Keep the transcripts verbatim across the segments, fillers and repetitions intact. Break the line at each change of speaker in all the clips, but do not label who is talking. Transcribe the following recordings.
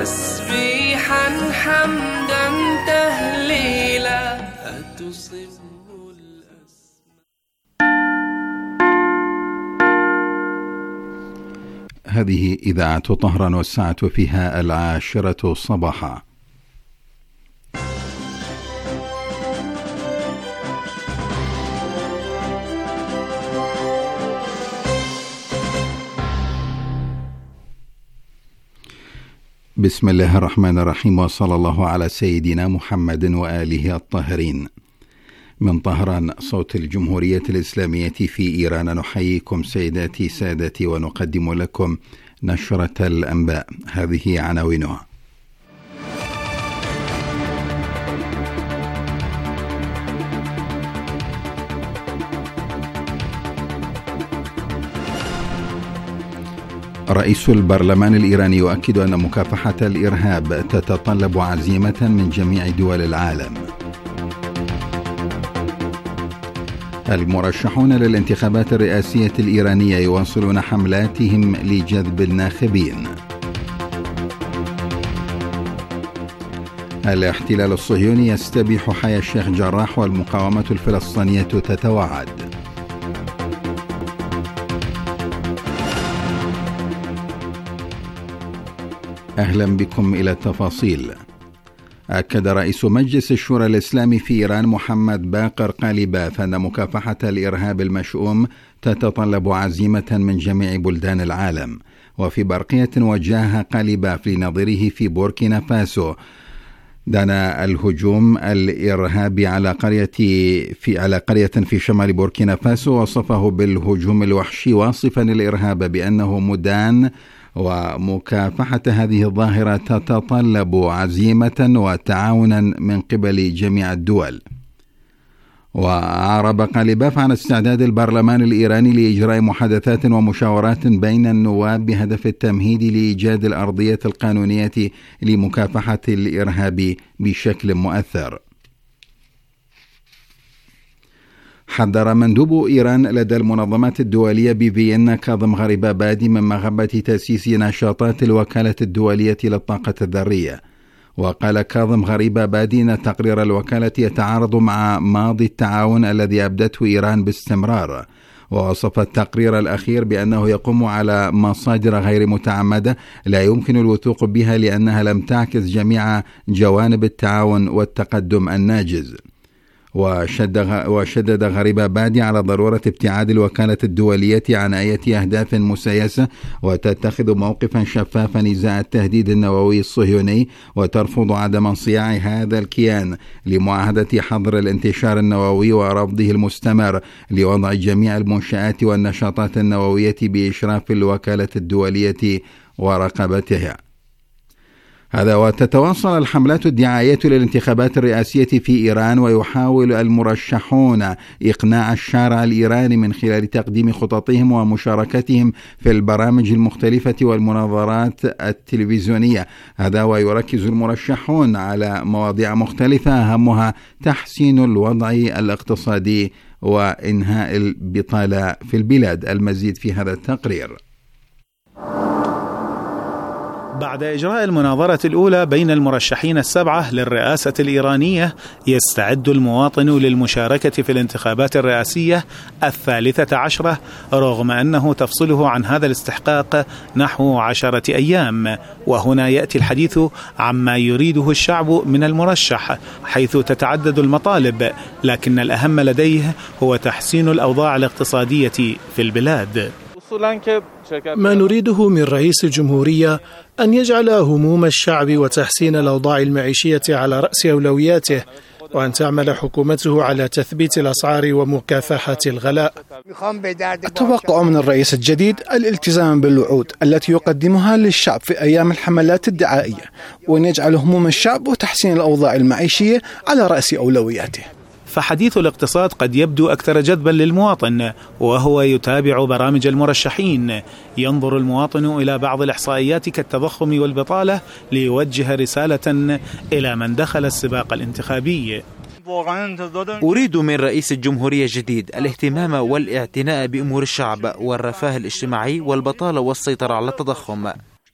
تسبيحا حمدا تهليلا أتصب
هذه إذاعة طهران والساعة فيها العاشرة صباحا. بسم الله الرحمن الرحيم، وصلى الله على سيدنا محمد وآله الطاهرين. من طهران صوت الجمهورية الإسلامية في إيران، نحييكم سيداتي سادتي ونقدم لكم نشرة الأنباء. هذه عناوينها: رئيس البرلمان الإيراني يؤكد أن مكافحة الإرهاب تتطلب عزيمة من جميع دول العالم. المرشحون للانتخابات الرئاسية الإيرانية يواصلون حملاتهم لجذب الناخبين. الاحتلال الصهيوني يستبيح حياة الشيخ جراح والمقاومة الفلسطينية تتوعد. أهلا بكم إلى التفاصيل. أكد رئيس مجلس الشورى الإسلامي في إيران محمد باقر قالباف أن مكافحة الإرهاب المشؤوم تتطلب عزيمة من جميع بلدان العالم. وفي برقية وجهها قالباف لنظيره في بوركينا فاسو دان الهجوم الإرهابي على قرية في على قرية في شمال بوركينا فاسو، وصفه بالهجوم الوحشي، واصفا الإرهاب بأنه مدان، ومكافحة هذه الظاهرة تتطلب عزيمة وتعاونا من قبل جميع الدول. وأعرب قالباف عن استعداد البرلمان الإيراني لإجراء محادثات ومشاورات بين النواب بهدف التمهيد لإيجاد الأرضية القانونية لمكافحة الإرهاب بشكل مؤثر. حذر مندوب إيران لدى المنظمات الدولية بفيينا كاظم غريبابادي من مغبة تأسيس نشاطات الوكالة الدولية للطاقة الذرية. وقال كاظم غريبابادي أن تقرير الوكالة يتعارض مع ماضي التعاون الذي أبدته إيران باستمرار. ووصف التقرير الأخير بأنه يقوم على مصادر غير متعمدة لا يمكن الوثوق بها لأنها لم تعكس جميع جوانب التعاون والتقدم الناجز. وشدد غريبابادي على ضرورة ابتعاد الوكالة الدولية عن أي أهداف مسيسة، وتتخذ موقفا شفافا إزاء التهديد النووي الصهيوني، وترفض عدم انصياع هذا الكيان لمعاهدة حظر الانتشار النووي ورفضه المستمر لوضع جميع المنشآت والنشاطات النووية بإشراف الوكالة الدولية ورقابتها. هذا وتتواصل الحملات الدعائية للانتخابات الرئاسية في إيران، ويحاول المرشحون إقناع الشارع الإيراني من خلال تقديم خططهم ومشاركتهم في البرامج المختلفة والمناظرات التلفزيونية. هذا ويركز المرشحون على مواضيع مختلفة أهمها تحسين الوضع الاقتصادي وإنهاء البطالة في البلاد. المزيد في هذا التقرير.
بعد إجراء المناظرة الأولى بين المرشحين السبعة للرئاسة الإيرانية، يستعد المواطن للمشاركة في الانتخابات الرئاسية الثالثة عشرة، رغم أنه تفصله عن هذا الاستحقاق نحو عشرة أيام. وهنا يأتي الحديث عما يريده الشعب من المرشح، حيث تتعدد المطالب، لكن الأهم لديه هو تحسين الأوضاع الاقتصادية في البلاد.
ما نريده من رئيس الجمهورية أن يجعل هموم الشعب وتحسين الأوضاع المعيشية على رأس أولوياته، وأن تعمل حكومته على تثبيت الأسعار ومكافحة الغلاء.
أتوقع من الرئيس الجديد الالتزام بالوعود التي يقدمها للشعب في أيام الحملات الدعائية، وأن يجعل هموم الشعب وتحسين الأوضاع المعيشية على رأس أولوياته.
فحديث الاقتصاد قد يبدو أكثر جذبا للمواطن، وهو يتابع برامج المرشحين. ينظر المواطن إلى بعض الإحصائيات كالتضخم والبطالة ليوجه رسالة إلى من دخل السباق الانتخابي.
أريد من رئيس الجمهورية الجديد الاهتمام والاعتناء بأمور الشعب والرفاه الاجتماعي والبطالة والسيطرة على التضخم.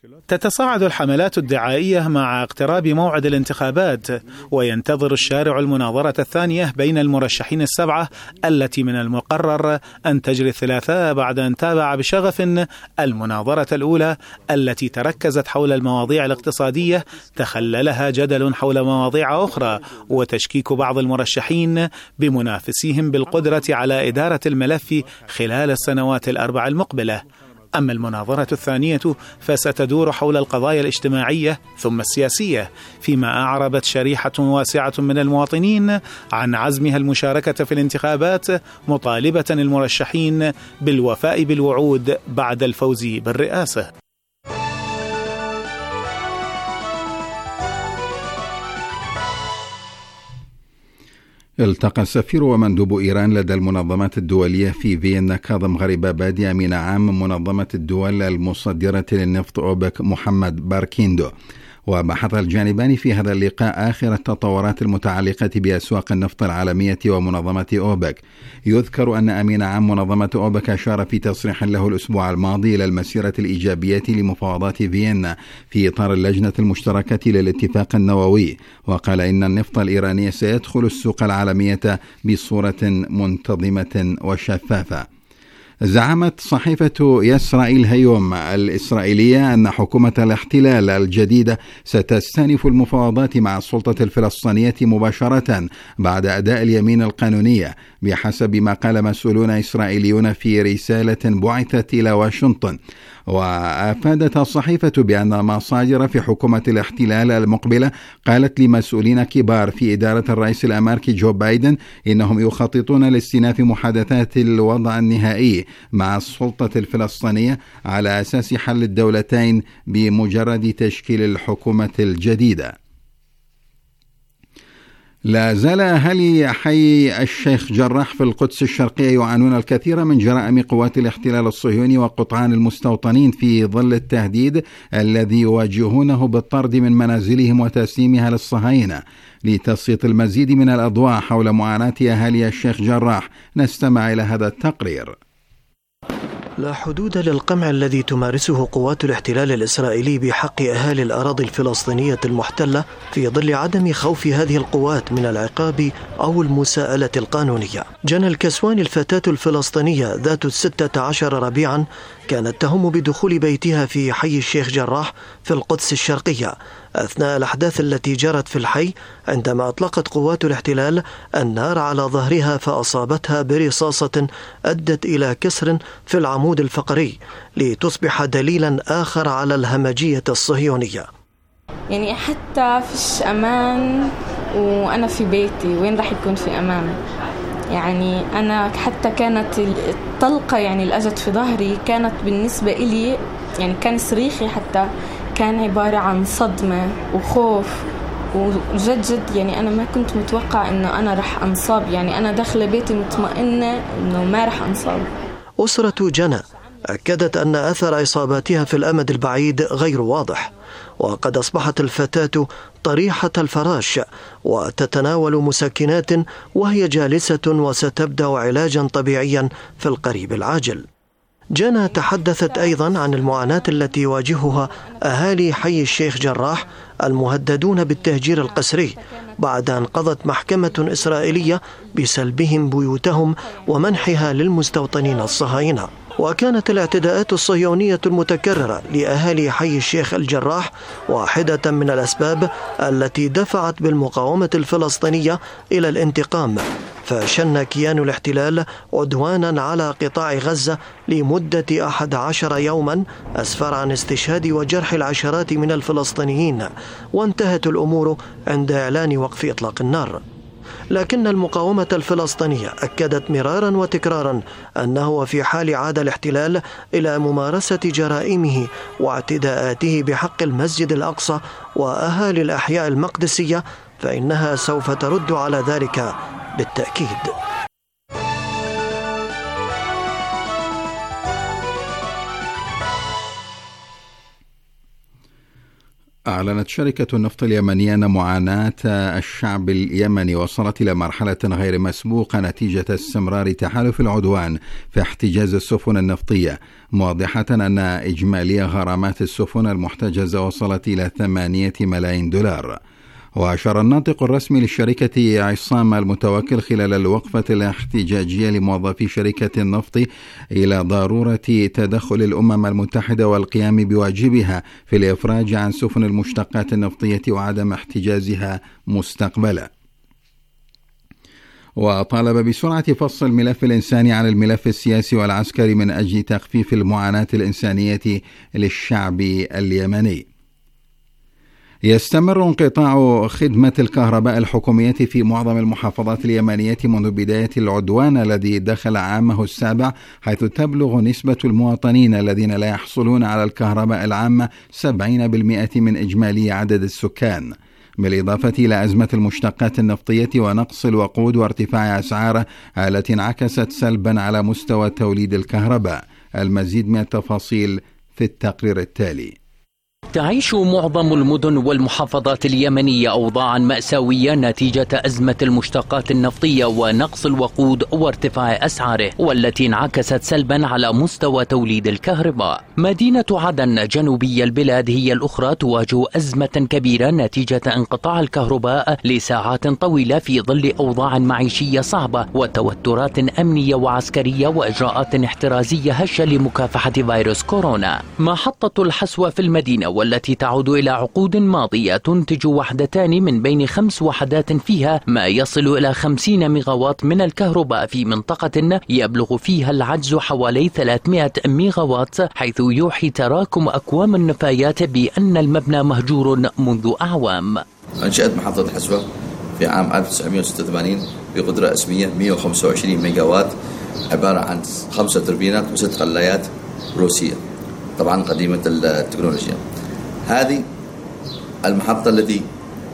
تتصاعد الحملات الدعائية مع اقتراب موعد الانتخابات، وينتظر الشارع المناظرة الثانية بين المرشحين السبعة التي من المقرر أن تجري الثلاثاء بعد أن تابع بشغف المناظرة الأولى التي تركزت حول المواضيع الاقتصادية، تخللها جدل حول مواضيع أخرى وتشكيك بعض المرشحين بمنافسيهم بالقدرة على إدارة الملف خلال السنوات الأربع المقبلة. أما المناظرة الثانية فستدور حول القضايا الاجتماعية ثم السياسية، فيما أعربت شريحة واسعة من المواطنين عن عزمها المشاركة في الانتخابات، مطالبة المرشحين بالوفاء بالوعود بعد الفوز بالرئاسة.
التقى السفير ومندوب إيران لدى المنظمات الدولية في فيينا كاظم غريبابادي أمين عام منظمة الدول المصدرة للنفط أوبك محمد باركيندو. وبحث الجانبان في هذا اللقاء آخر التطورات المتعلقة بأسواق النفط العالمية ومنظمة أوبك. يذكر أن أمين عام منظمة أوبك أشار في تصريح له الأسبوع الماضي إلى المسيرة الإيجابية لمفاوضات فيينا في إطار اللجنة المشتركة للاتفاق النووي، وقال إن النفط الإيراني سيدخل السوق العالمية بصورة منتظمة وشفافة. زعمت صحيفة يسرائيل هيوم الإسرائيلية أن حكومة الاحتلال الجديدة ستستأنف المفاوضات مع السلطة الفلسطينية مباشرة بعد أداء اليمين القانونية، بحسب ما قال مسؤولون إسرائيليون في رسالة بعثت إلى واشنطن. وأفادت الصحيفة بأن مصادر في حكومة الاحتلال المقبلة قالت لمسؤولين كبار في إدارة الرئيس الأمريكي جو بايدن إنهم يخططون لاستئناف محادثات الوضع النهائي مع السلطة الفلسطينية على أساس حل الدولتين بمجرد تشكيل الحكومة الجديدة. لا زال أهالي حي الشيخ جراح في القدس الشرقية يعانون الكثير من جرائم قوات الاحتلال الصهيوني وقطعان المستوطنين في ظل التهديد الذي يواجهونه بالطرد من منازلهم وتسليمها للصهاينة. لتسليط المزيد من الأضواء حول معاناة أهالي الشيخ جراح نستمع إلى هذا التقرير.
لا حدود للقمع الذي تمارسه قوات الاحتلال الإسرائيلي بحق أهالي الأراضي الفلسطينية المحتلة في ظل عدم خوف هذه القوات من العقاب أو المساءلة القانونية. جنى الكسواني الفتاة الفلسطينية ذات الستة عشر ربيعا كانت تهم بدخول بيتها في حي الشيخ جراح في القدس الشرقية أثناء الأحداث التي جرت في الحي، عندما أطلقت قوات الاحتلال النار على ظهرها فأصابتها برصاصة أدت إلى كسر في العمود الفقري، لتصبح دليلا آخر على الهمجية الصهيونية.
يعني حتى فيش أمان وأنا في بيتي، وين رح يكون في أمان؟ يعني أنا حتى كانت الطلقة يعني اللي أجت في ظهري كانت بالنسبة إلي يعني كان صريخي حتى كان عبارة عن صدمة وخوف، وجد جد يعني أنا ما كنت متوقع إنه أنا رح أنصاب. يعني أنا داخلة بيتي مطمئنة إنه ما رح أنصاب.
أسرة جنى أكدت أن أثر إصاباتها في الأمد البعيد غير واضح، وقد أصبحت الفتاة طريحة الفراش وتتناول مسكنات وهي جالسة وستبدأ علاجا طبيعيا في القريب العاجل. جنى تحدثت أيضا عن المعاناة التي يواجهها أهالي حي الشيخ جراح المهددون بالتهجير القسري بعد أن قضت محكمة إسرائيلية بسلبهم بيوتهم ومنحها للمستوطنين الصهاينة. وكانت الاعتداءات الصهيونية المتكررة لأهالي حي الشيخ الجراح واحدة من الأسباب التي دفعت بالمقاومة الفلسطينية إلى الانتقام، فشن كيان الاحتلال عدوانا على قطاع غزة لمدة أحد عشر يوما أسفر عن استشهاد وجرح العشرات من الفلسطينيين، وانتهت الأمور عند إعلان وقف إطلاق النار. لكن المقاومة الفلسطينية أكدت مرارا وتكرارا أنه في حال عاد الاحتلال إلى ممارسة جرائمه واعتداءاته بحق المسجد الأقصى وأهالي الأحياء المقدسية فإنها سوف ترد على ذلك بالتأكيد.
أعلنت شركة النفط اليمنية أن معاناة الشعب اليمني وصلت إلى مرحلة غير مسبوقة نتيجة استمرار تحالف العدوان في احتجاز السفن النفطية، موضحة أن إجمالي غرامات السفن المحتجزة وصلت إلى ثمانية ملايين دولار. وأشار الناطق الرسمي للشركة عصام المتوكل خلال الوقفة الاحتجاجية لموظفي شركة النفط إلى ضرورة تدخل الأمم المتحدة والقيام بواجبها في الإفراج عن سفن المشتقات النفطية وعدم احتجازها مستقبلا. وطالب بسرعة فصل الملف الإنساني عن الملف السياسي والعسكري من أجل تخفيف المعاناة الإنسانية للشعب اليمني. يستمر انقطاع خدمة الكهرباء الحكومية في معظم المحافظات اليمنية منذ بداية العدوان الذي دخل عامه السابع، حيث تبلغ نسبة المواطنين الذين لا يحصلون على الكهرباء العامة سبعين بالمئة من إجمالي عدد السكان، بالإضافة إلى أزمة المشتقات النفطية ونقص الوقود وارتفاع أسعاره التي انعكست سلبا على مستوى توليد الكهرباء. المزيد من التفاصيل في التقرير التالي.
تعيش معظم المدن والمحافظات اليمنية أوضاعا مأساوية نتيجة أزمة المشتقات النفطية ونقص الوقود وارتفاع أسعاره، والتي انعكست سلبا على مستوى توليد الكهرباء. مدينة عدن جنوبي البلاد هي الأخرى تواجه أزمة كبيرة نتيجة انقطاع الكهرباء لساعات طويلة في ظل أوضاع معيشية صعبة وتوترات أمنية وعسكرية وإجراءات احترازية هشة لمكافحة فيروس كورونا. محطة الحسوة في المدينة والتي تعود إلى عقود ماضية تنتج وحدتان من بين خمس وحدات فيها ما يصل إلى خمسين ميغاوات من الكهرباء في منطقة يبلغ فيها العجز حوالي ثلاثمئة ميغاوات، حيث يوحي تراكم أكوام النفايات بأن المبنى مهجور منذ أعوام.
أنشأت محطة الحسوة في عام ألف وتسعمئة وستة وثمانين بقدرة اسمية مئة وخمسة وعشرين ميغاوات، عبارة عن خمسة توربينات وست غلايات روسية طبعا قديمة التكنولوجيا. هذه المحطة التي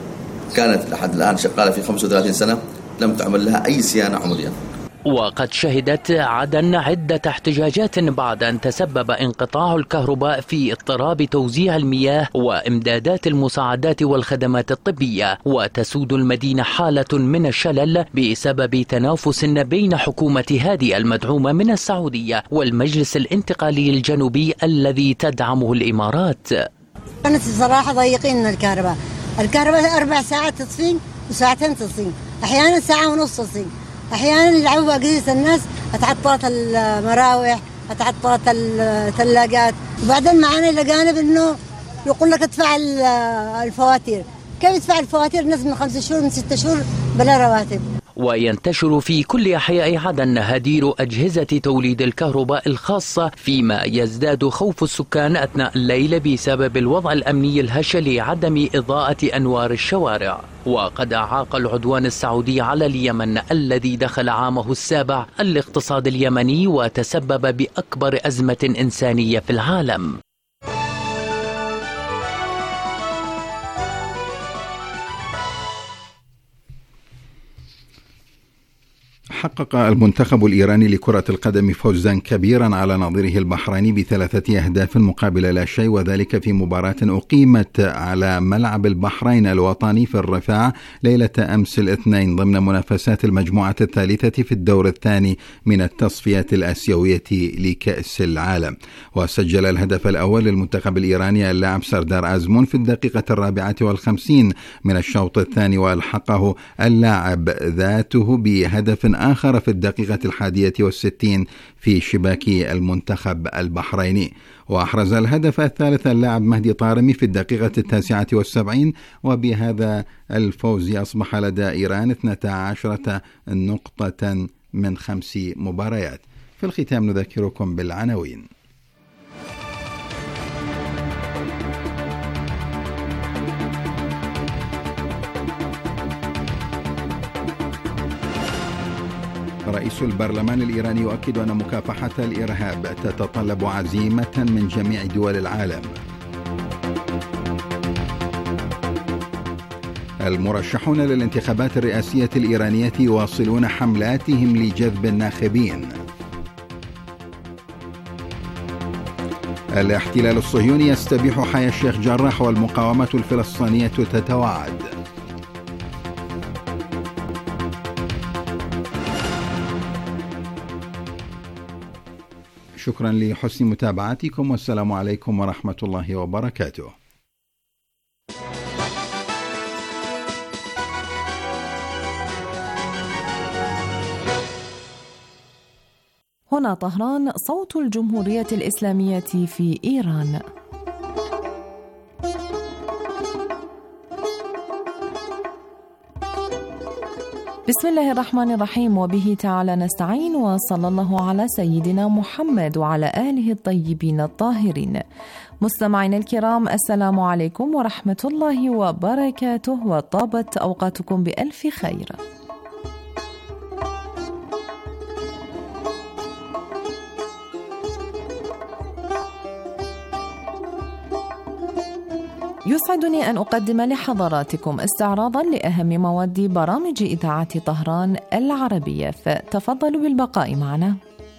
كانت لحد الآن شغالة في خمسة وثلاثين سنة لم تعمل لها أي صيانة عمودية.
وقد شهدت عدن عدة احتجاجات بعد أن تسبب انقطاع الكهرباء في اضطراب توزيع المياه وإمدادات المساعدات والخدمات الطبية، وتسود المدينة حالة من الشلل بسبب تنافس بين حكومة هادي المدعومة من السعودية والمجلس الانتقالي الجنوبي الذي تدعمه الإمارات.
كانت الصراحة ضيقين الكهرباء، الكهرباء أربع ساعات تصفين وساعتين تصفين، أحيانا ساعة ونص تصفين، أحيانا يلعبوا قديس الناس، اتعطلت المراوح، اتعطلت الثلاجات. وبعدين معانا إلى جانب إنه يقول لك ادفع الفواتير. كيف يدفع الفواتير؟ ناس من خمسة شهور من ستة شهور بلا رواتب.
وينتشر في كل أحياء عدن هدير أجهزة توليد الكهرباء الخاصة، فيما يزداد خوف السكان أثناء الليل بسبب الوضع الأمني الهش لعدم إضاءة أنوار الشوارع. وقد أعاق العدوان السعودي على اليمن الذي دخل عامه السابع الاقتصاد اليمني وتسبب بأكبر أزمة إنسانية في العالم.
حقق المنتخب الإيراني لكرة القدم فوزا كبيرا على نظيره البحريني بثلاثة أهداف مقابل لا شيء، وذلك في مباراة أقيمت على ملعب البحرين الوطني في الرفاع ليلة أمس الاثنين ضمن منافسات المجموعة الثالثة في الدور الثاني من التصفيات الآسيوية لكأس العالم. وسجل الهدف الأول للمنتخب الإيراني اللاعب سردار أزمون في الدقيقة الرابعة والخمسين من الشوط الثاني، وألحقه اللاعب ذاته بهدف آخر في الدقيقة الحادية والستين في شباك المنتخب البحريني. وأحرز الهدف الثالث اللاعب مهدي طارمي في الدقيقة التاسعة والسبعين، وبهذا الفوز أصبح لدى إيران اثنتا عشرة نقطة من خمس مباريات. في الختام نذكركم بالعناوين. رئيس البرلمان الإيراني يؤكد أن مكافحة الإرهاب تتطلب عزيمة من جميع دول العالم. المرشحون للانتخابات الرئاسية الإيرانية يواصلون حملاتهم لجذب الناخبين. الاحتلال الصهيوني يستبيح حياة الشيخ جراح والمقاومة الفلسطينية تتوعد. شكرا لحسن متابعتكم، والسلام عليكم ورحمة الله وبركاته.
هنا طهران، صوت الجمهورية الإسلامية في إيران. بسم الله الرحمن الرحيم، وبه تعالى نستعين، وصلى الله على سيدنا محمد وعلى آله الطيبين الطاهرين. مستمعينا الكرام، السلام عليكم ورحمة الله وبركاته، وطابت أوقاتكم بألف خير. يسعدني أن أقدم لحضراتكم استعراضا لأهم مواد برامج إذاعة طهران العربية، فتفضلوا بالبقاء معنا.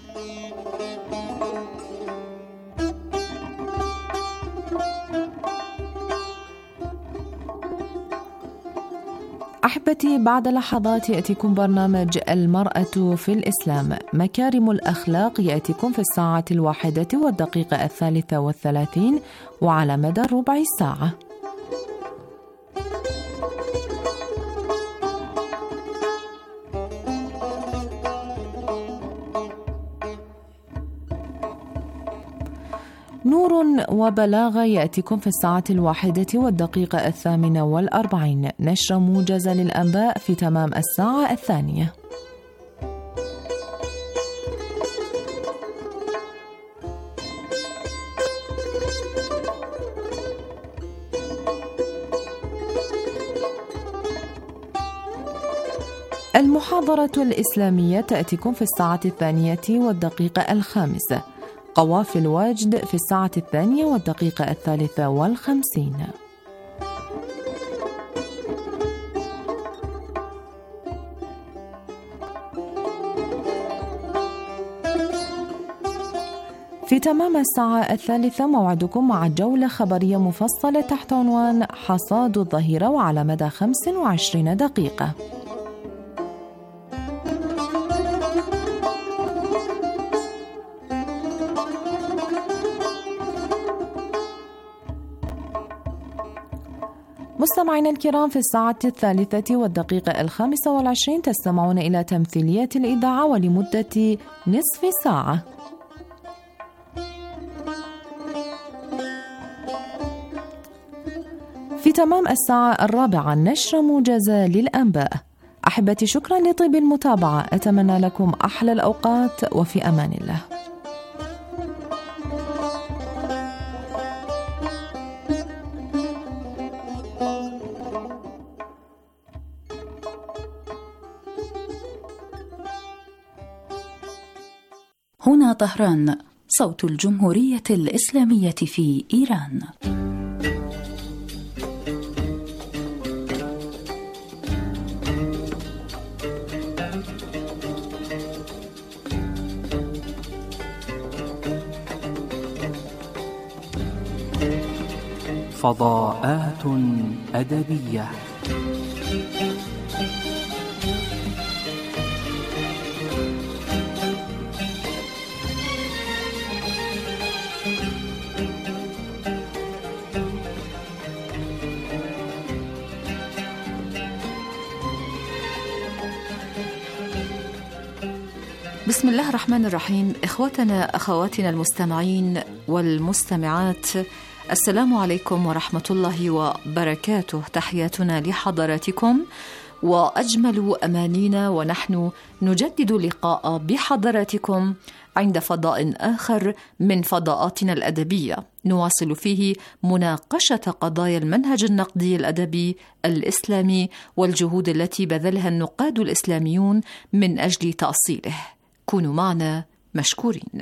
أحبتي، بعد لحظات يأتيكم برنامج المرأة في الإسلام، مكارم الأخلاق، يأتيكم في الساعة الواحدة والدقيقة الثالثة والثلاثين وعلى مدى ربع الساعة. نور وبلاغة يأتيكم في الساعة الواحدة والدقيقة الثامنة والأربعين، نشرة موجزة للأنباء في تمام الساعة الثانية. المحاضرة الإسلامية تأتيكم في الساعة الثانية والدقيقة الخامسة، قوافل واجد في الساعة الثانية والدقيقة الثالثة والخمسين. في تمام الساعة الثالثة موعدكم مع جولة خبرية مفصلة تحت عنوان حصاد الظهيرة وعلى مدى خمس وعشرين دقيقة. مستمعينا الكرام، في الساعة الثالثة والدقيقة الخامسة والعشرين تستمعون إلى تمثيلية الإذاعة ولمدة نصف ساعة. في تمام الساعة الرابعة نشرة موجزة للأنباء. أحبتي، شكرا لطيب المتابعة، أتمنى لكم أحلى الأوقات، وفي أمان الله.
هنا طهران، صوت الجمهورية الإسلامية في إيران.
فضاءات أدبية.
بسم الله الرحمن الرحيم. إخوتنا أخواتنا المستمعين والمستمعات، السلام عليكم ورحمة الله وبركاته. تحياتنا لحضراتكم وأجمل أمانينا، ونحن نجدد اللقاء بحضراتكم عند فضاء آخر من فضاءاتنا الأدبية، نواصل فيه مناقشة قضايا المنهج النقدي الأدبي الإسلامي والجهود التي بذلها النقاد الإسلاميون من أجل تأصيله. كونوا معنا مشكورين.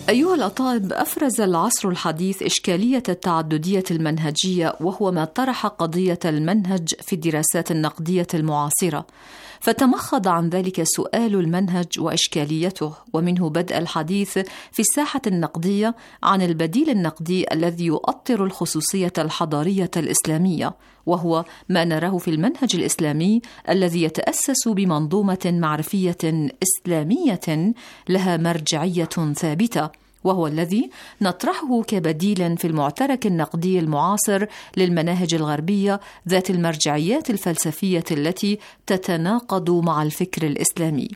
أيها الأطالب، أفرز العصر الحديث إشكالية التعددية المنهجية، وهو ما طرح قضية المنهج في الدراسات النقدية المعاصرة، فتمخض عن ذلك سؤال المنهج وإشكاليته، ومنه بدأ الحديث في الساحة النقدية عن البديل النقدي الذي يؤطر الخصوصية الحضارية الإسلامية، وهو ما نراه في المنهج الإسلامي الذي يتأسس بمنظومة معرفية إسلامية لها مرجعية ثابتة، وهو الذي نطرحه كبديل في المعترك النقدي المعاصر للمناهج الغربية ذات المرجعيات الفلسفية التي تتناقض مع الفكر الإسلامي.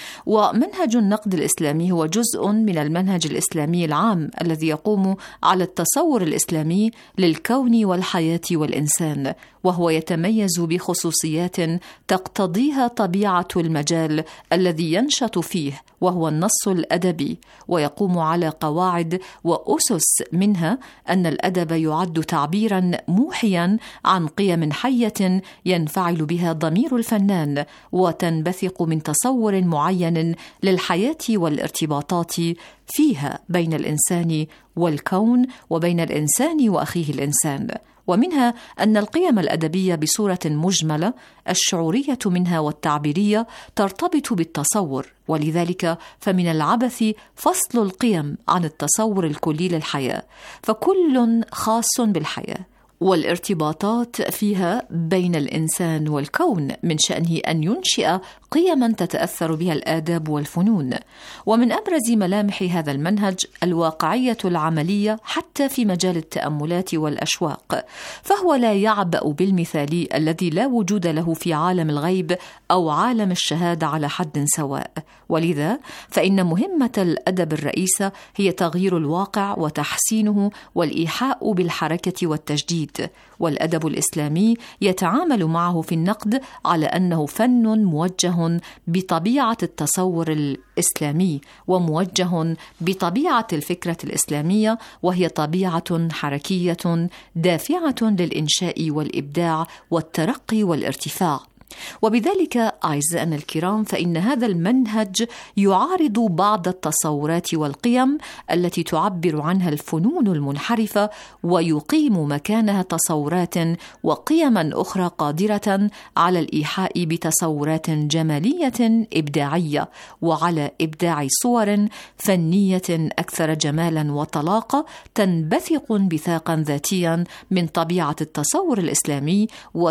ومنهج النقد الإسلامي هو جزء من المنهج الإسلامي العام الذي يقوم على التصور الإسلامي للكون والحياة والإنسان، وهو يتميز بخصوصيات تقتضيها طبيعة المجال الذي ينشط فيه، وهو النص الأدبي، ويقوم على قواعد وأسس، منها أن الأدب يعد تعبيرا موحيا عن قيم حية ينفعل بها ضمير الفنان، وتنبثق من تصور معين للحياة والارتباطات فيها بين الإنسان والكون وبين الإنسان وأخيه الإنسان. ومنها أن القيم الأدبية بصورة مجملة الشعورية منها والتعبيرية ترتبط بالتصور، ولذلك فمن العبث فصل القيم عن التصور الكلي للحياة، فكل خاص بالحياة، والارتباطات فيها بين الإنسان والكون من شأنه أن ينشئ قيما تتأثر بها الآداب والفنون. ومن أبرز ملامح هذا المنهج الواقعية العملية حتى في مجال التأملات والأشواق، فهو لا يعبأ بالمثالي الذي لا وجود له في عالم الغيب أو عالم الشهادة على حد سواء، ولذا فإن مهمة الأدب الرئيسة هي تغيير الواقع وتحسينه والإيحاء بالحركة والتجديد. والأدب الإسلامي يتعامل معه في النقد على أنه فن موجه بطبيعة التصور الإسلامي، وموجه بطبيعة الفكرة الإسلامية، وهي طبيعة حركية دافعة للإنشاء والإبداع والترقي والارتفاع. وبذلك أعزائنا الكرام، فإن هذا المنهج يعارض بعض التصورات والقيم التي تعبر عنها الفنون المنحرفة، ويقيم مكانها تصورات وقيما أخرى قادرة على الإيحاء بتصورات جمالية إبداعية، وعلى إبداع صور فنية أكثر جمالا وطلاقة تنبثق بثاقا ذاتيا من طبيعة التصور الإسلامي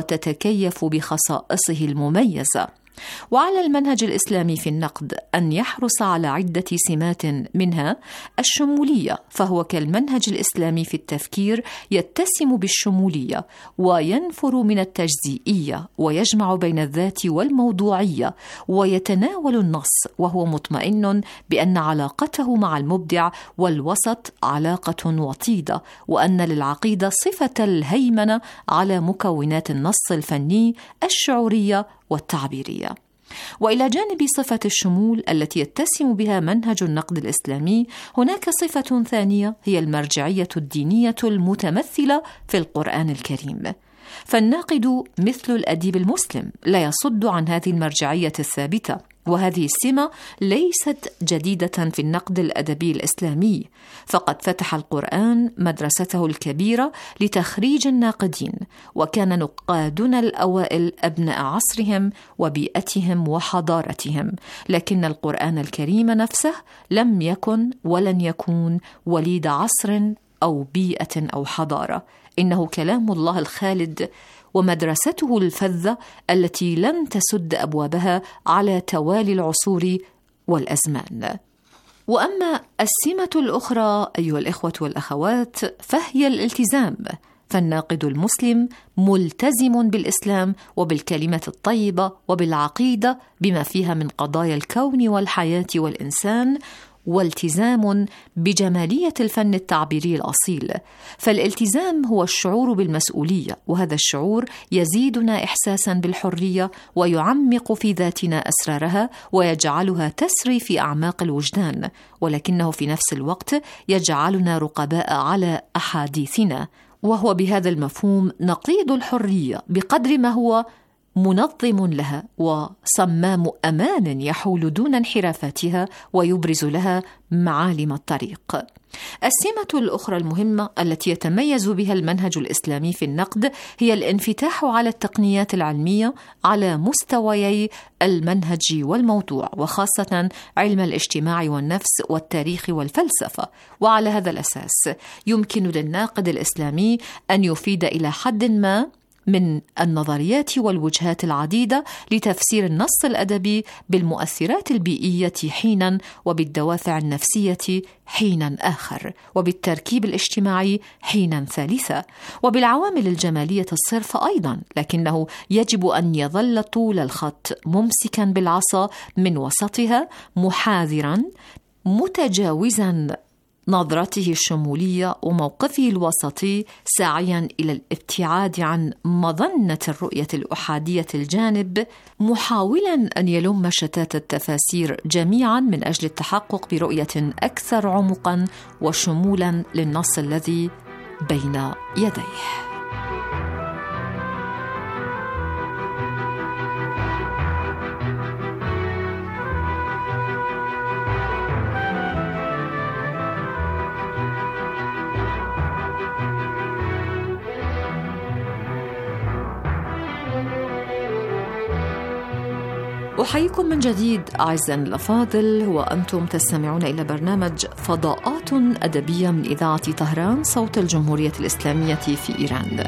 وتتكيف بخصائصه المميزة. وعلى المنهج الإسلامي في النقد أن يحرص على عدة سمات، منها الشمولية، فهو كالمنهج الإسلامي في التفكير يتسم بالشمولية وينفر من التجزئية، ويجمع بين الذات والموضوعية، ويتناول النص وهو مطمئن بأن علاقته مع المبدع والوسط علاقة وطيدة، وأن للعقيدة صفة الهيمنة على مكونات النص الفني الشعورية والتعبيرية. وإلى جانب صفة الشمول التي يتسم بها منهج النقد الإسلامي، هناك صفة ثانية هي المرجعية الدينية المتمثلة في القرآن الكريم. فالناقد مثل الأديب المسلم لا يصد عن هذه المرجعية الثابتة، وهذه السمة ليست جديدة في النقد الأدبي الإسلامي، فقد فتح القرآن مدرسته الكبيرة لتخريج الناقدين، وكان نقادنا الأوائل أبناء عصرهم وبيئتهم وحضارتهم، لكن القرآن الكريم نفسه لم يكن ولن يكون وليد عصر أو بيئة أو حضارة، إنه كلام الله الخالد ومدرسته الفذة التي لن تسد أبوابها على توالي العصور والأزمان. وأما السمة الأخرى أيها الإخوة والأخوات فهي الالتزام، فالناقد المسلم ملتزم بالإسلام وبالكلمة الطيبة وبالعقيدة بما فيها من قضايا الكون والحياة والإنسان، والتزام بجمالية الفن التعبيري الأصيل. فالالتزام هو الشعور بالمسؤولية، وهذا الشعور يزيدنا إحساسا بالحرية ويعمق في ذاتنا أسرارها ويجعلها تسري في أعماق الوجدان، ولكنه في نفس الوقت يجعلنا رقباء على أحاديثنا، وهو بهذا المفهوم نقيض الحرية بقدر ما هو منظم لها وصمام أمان يحول دون انحرافاتها ويبرز لها معالم الطريق. السمة الأخرى المهمة التي يتميز بها المنهج الإسلامي في النقد هي الانفتاح على التقنيات العلمية على مستويي المنهج والموضوع، وخاصة علم الاجتماع والنفس والتاريخ والفلسفة. وعلى هذا الأساس يمكن للناقد الإسلامي أن يفيد إلى حد ما من النظريات والوجهات العديدة لتفسير النص الأدبي بالمؤثرات البيئية حيناً، وبالدوافع النفسية حيناً آخر، وبالتركيب الاجتماعي حيناً ثالثة، وبالعوامل الجمالية الصرف أيضاً، لكنه يجب أن يظل طول الخط ممسكاً بالعصا من وسطها، محاذراً متجاوزاً نظرته الشمولية وموقفه الوسطي، ساعيا إلى الابتعاد عن مظنة الرؤية الأحادية الجانب، محاولا أن يلم شتات التفاسير جميعا من أجل التحقق برؤية أكثر عمقا وشمولا للنص الذي بين يديه. أحييكم من جديد أعزائي الأفاضل، وأنتم تستمعون إلى برنامج فضاءات أدبية من إذاعة طهران صوت الجمهورية الإسلامية في إيران.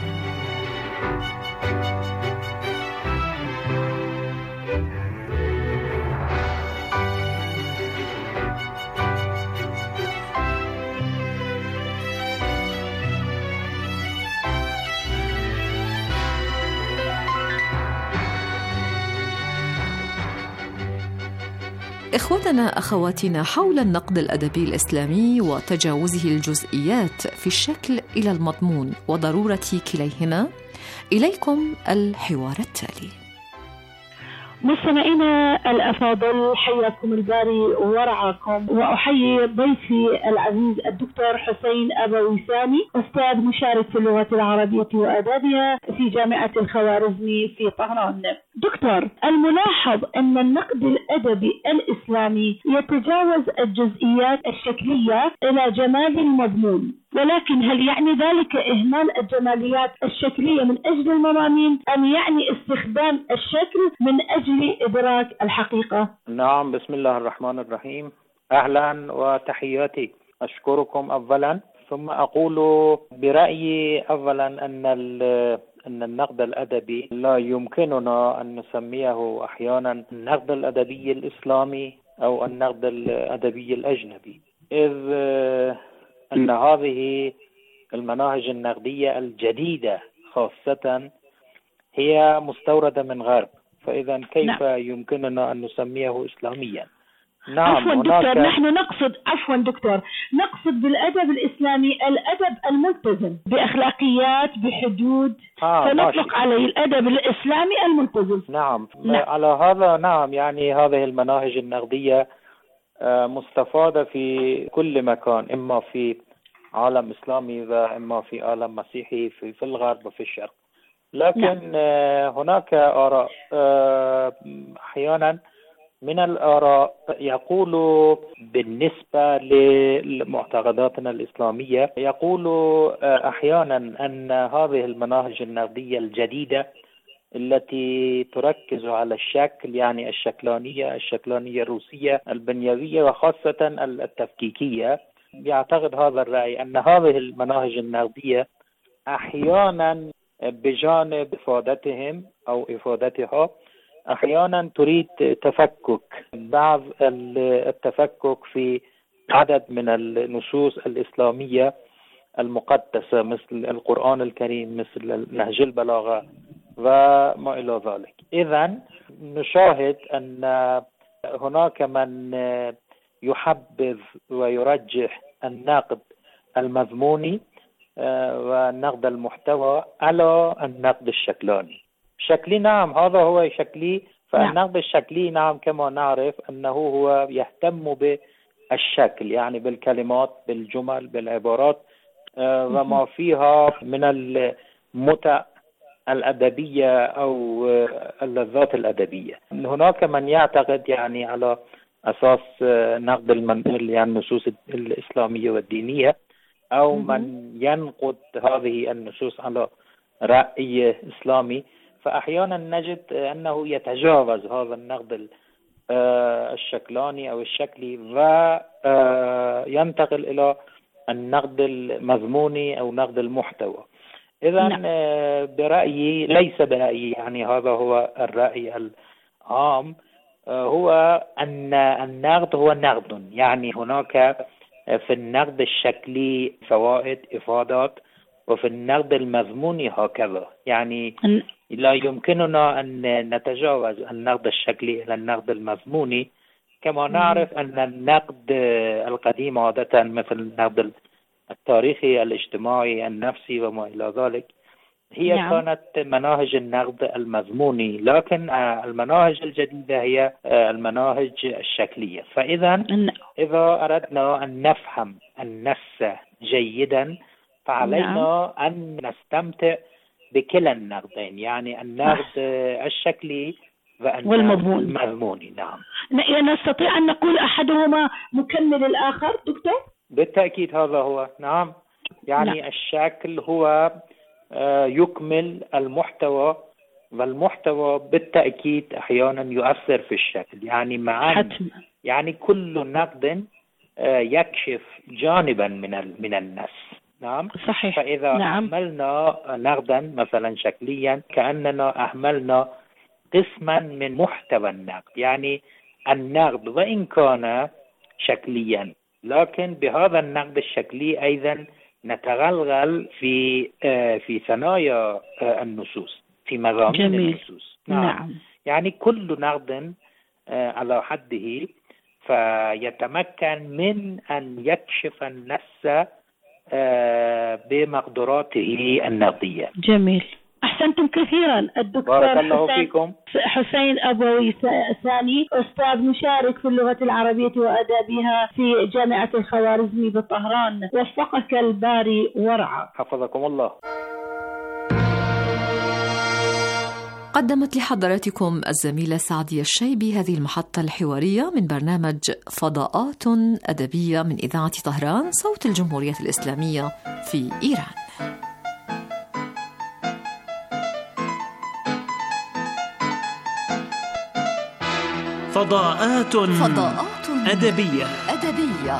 إخوتنا أخواتنا، حول النقد الأدبي الإسلامي وتجاوزه الجزئيات في الشكل إلى المضمون وضرورة كليهما، إليكم الحوار التالي.
مستمعينا الأفاضل، حياكم الباري ورعاكم، وأحيي ضيفي العزيز الدكتور حسين أبوي سامي، أستاذ مشارك في اللغة العربية وآدابها في جامعة الخوارزمي في طهران. دكتور، الملاحظ أن النقد الأدبي الإسلامي يتجاوز الجزئيات الشكلية إلى جمال المضمون، ولكن هل يعني ذلك إهمال الجماليات الشكلية من أجل المضامين، أم يعني استخدام الشكل من أجل إدراك الحقيقة؟
نعم، بسم الله الرحمن الرحيم. أهلا وتحياتي. أشكركم أولا، ثم أقول برأيي أولا أن أن النقد الأدبي لا يمكننا أن نسميه أحيانا النقد الأدبي الإسلامي أو النقد الأدبي الأجنبي، إذ أن هذه المناهج النقدية الجديدة خاصة هي مستوردة من غرب، فإذا كيف نعم. يمكننا أن نسميه إسلاميا؟
نعم. عفوا دكتور، نحن نقصد عفوا دكتور نقصد بالأدب الإسلامي الأدب الملتزم بأخلاقيات بحدود، آه فنطلق عليه الأدب الإسلامي الملتزم.
نعم. نعم على هذا نعم، يعني هذه المناهج النقدية مستفادة في كل مكان، إما في عالم إسلامي وإما في عالم مسيحي، في, في الغرب وفي الشرق. لكن نعم. هناك آراء أحيانا من الآراء يقول بالنسبة لمعتقداتنا الإسلامية، يقول أحيانا أن هذه المناهج النقدية الجديدة التي تركز على الشكل، يعني الشكلانية الشكلانية الروسية البنيوية وخاصة التفكيكية، يعتقد هذا الرأي أن هذه المناهج النقدية أحيانا بجانب إفادتهم أو إفادتها أحيانا تريد تفكك، بعض التفكك في عدد من النصوص الإسلامية المقدسة مثل القرآن الكريم، مثل نهج البلاغة وما إلى ذلك. إذن نشاهد أن هناك من يحبذ ويرجح النقد المضموني والنقد المحتوى على النقد الشكلاني. شكلي نعم، هذا هو شكلي. فالنقد الشكلي نعم كما نعرف أنه هو يهتم بالشكل، يعني بالكلمات، بالجمل، بالعبارات وما فيها من المتع الأدبية أو اللذات الأدبية. هناك من يعتقد يعني على أساس نقد يعني النصوص الإسلامية والدينية، أو من ينقد هذه النصوص على رأي إسلامي، فأحيانا نجد أنه يتجاوز هذا النقد الشكلاني أو الشكلي وينتقل إلى النقد المضموني أو نقد المحتوى. إذن نعم. برأيي، ليس برأيي يعني هذا هو الرأي العام، هو أن النقد هو نقد، يعني هناك في النقد الشكلي فوائد إفادات، وفي النقد المضموني هكذا. يعني لا يمكننا أن نتجاوز النقد الشكلي إلى النقد المضموني، كما نعرف أن النقد القديم عادة مثل النقد التاريخي الاجتماعي النفسي وما إلى ذلك هي نعم. كانت مناهج النقد المضموني، لكن المناهج الجديدة هي المناهج الشكلية. فإذا إذا أردنا أن نفهم النص جيدا فعلينا نعم. أن نستمتع بكلا النقدين، يعني النقد الشكلي والنقد المضموني. نعم،
نستطيع أن نقول أحدهما مكمل الآخر دكتور؟
بالتأكيد هذا هو. نعم، يعني نعم. الشكل هو يكمل المحتوى، والمحتوى بالتأكيد أحيانا يؤثر في الشكل. يعني معا يعني كل نقد يكشف جانبا من من النص. نعم
صحيح.
فإذا
نعم.
أهملنا نقدا مثلا شكليا كأننا أهملنا قسما من محتوى النقد. يعني النقد وإن كان شكليا، لكن بهذا النقد الشكلي أيضا نتغلغل في في ثنايا النصوص، في مضامين النصوص.
نعم. نعم.
يعني كل نقد على حده فيتمكن من أن يكشف النص بمقدراته النقدية.
جميل، أحسنتم كثيرا. الدكتور
بارك الله
حسين,
فيكم.
حسين أبوي ثاني، أستاذ مشارك في اللغة العربية وآدابها في جامعة الخوارزمي بطهران، وفقك الباري ورعى.
حفظكم الله.
قدمت لحضراتكم الزميلة سعدية الشيبي هذه المحطة الحوارية من برنامج فضاءات أدبية من إذاعة طهران، صوت الجمهورية الإسلامية في إيران.
فضاءات
فضاءات
أدبية
أدبية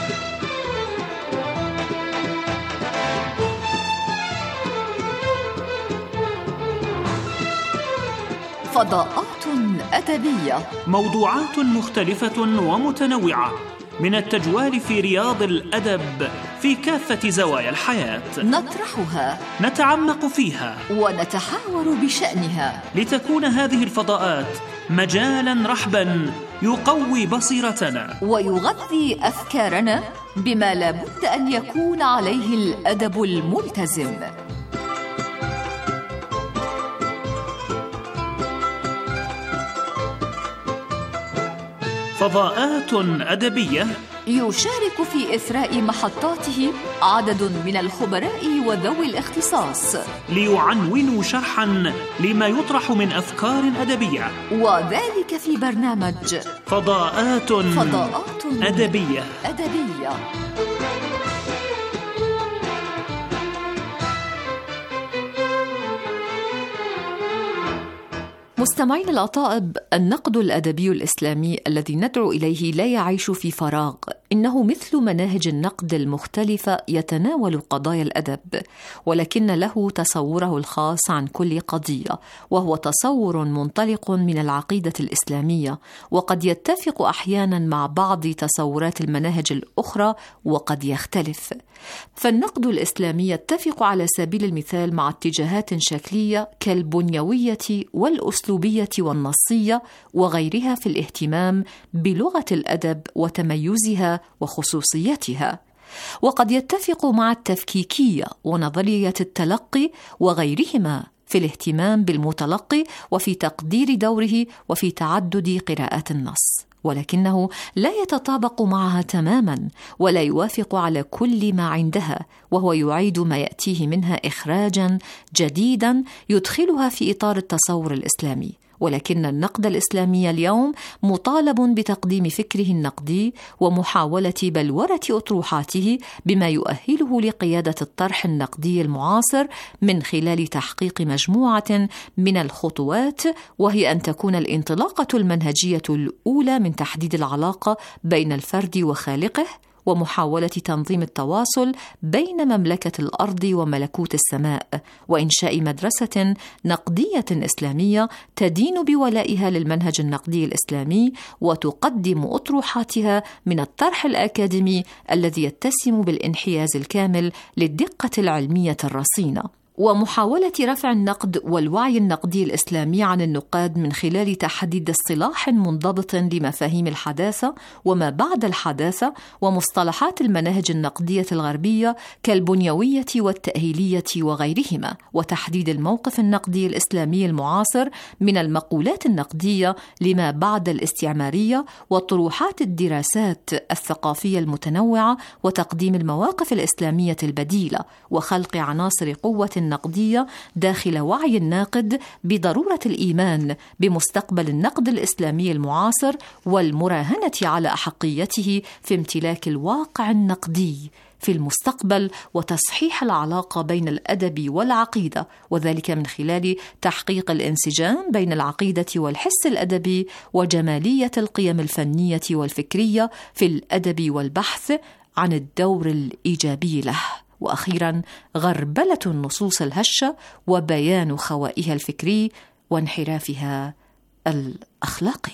فضاءات أدبية،
موضوعات مختلفة ومتنوعة من التجوال في رياض الأدب في كافة زوايا الحياة،
نطرحها،
نتعمق فيها،
ونتحاور بشأنها،
لتكون هذه الفضاءات مجالا رحبا يقوي بصيرتنا
ويغذي أفكارنا بما لا بد أن يكون عليه الأدب الملتزم.
فضاءات أدبية
يشارك في إثراء محطاته عدد من الخبراء وذوي الاختصاص
ليعنونوا شرحا لما يطرح من أفكار أدبية،
وذلك في برنامج
فضاءات
فضاءات
أدبية
أدبية. مستمعين الأطائب، النقد الأدبي الإسلامي الذي ندعو إليه لا يعيش في فراغ، إنه مثل مناهج النقد المختلفة يتناول قضايا الأدب، ولكن له تصوره الخاص عن كل قضية، وهو تصور منطلق من العقيدة الإسلامية، وقد يتفق أحيانا مع بعض تصورات المناهج الأخرى وقد يختلف. فالنقد الإسلامي يتفق على سبيل المثال مع اتجاهات شكلية كالبنيوية والأسلوبية والنصية وغيرها في الاهتمام بلغة الأدب وتميزها وخصوصيتها، وقد يتفق مع التفكيكية ونظرية التلقي وغيرهما في الاهتمام بالمتلقي وفي تقدير دوره وفي تعدد قراءات النص. ولكنه لا يتطابق معها تماما ولا يوافق على كل ما عندها، وهو يعيد ما يأتيه منها إخراجا جديدا يدخلها في إطار التصور الإسلامي. ولكن النقد الإسلامي اليوم مطالب بتقديم فكره النقدي ومحاولة بلورة أطروحاته بما يؤهله لقيادة الطرح النقدي المعاصر من خلال تحقيق مجموعة من الخطوات، وهي أن تكون الانطلاقة المنهجية الأولى من تحديد العلاقة بين الفرد وخالقه، ومحاولة تنظيم التواصل بين مملكة الأرض وملكوت السماء، وإنشاء مدرسة نقدية إسلامية تدين بولائها للمنهج النقدي الإسلامي وتقدم أطروحاتها من الطرح الأكاديمي الذي يتسم بالانحياز الكامل للدقة العلمية الرصينة، ومحاولة رفع النقد والوعي النقدي الإسلامي عن النقاد من خلال تحديد اصطلاح منضبط لمفاهيم الحداثة وما بعد الحداثة ومصطلحات المناهج النقدية الغربية كالبنيوية والتأهيلية وغيرهما، وتحديد الموقف النقدي الإسلامي المعاصر من المقولات النقدية لما بعد الاستعمارية وطروحات الدراسات الثقافية المتنوعة، وتقديم المواقف الإسلامية البديلة، وخلق عناصر قوة النقدية داخل وعي الناقد بضرورة الإيمان بمستقبل النقد الإسلامي المعاصر والمراهنة على أحقيته في امتلاك الواقع النقدي في المستقبل وتصحيح العلاقة بين الأدب والعقيدة، وذلك من خلال تحقيق الانسجام بين العقيدة والحس الأدبي وجمالية القيم الفنية والفكرية في الأدب والبحث عن الدور الإيجابي له. وأخيرا غربلة النصوص الهشة وبيان خوائها الفكري وانحرافها الأخلاقي.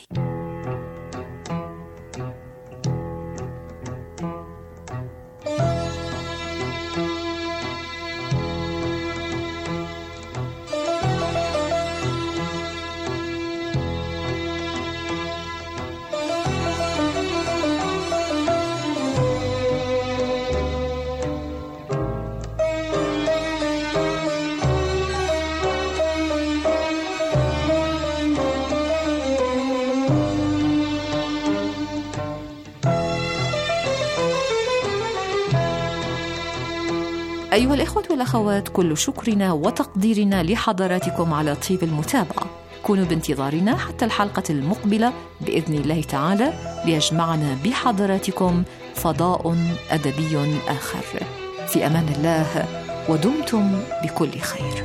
أيها الإخوة والأخوات، كل شكرنا وتقديرنا لحضراتكم على طيب المتابعة. كونوا بانتظارنا حتى الحلقة المقبلة بإذن الله تعالى ليجمعنا بحضراتكم فضاء أدبي آخر. في أمان الله، ودمتم بكل خير.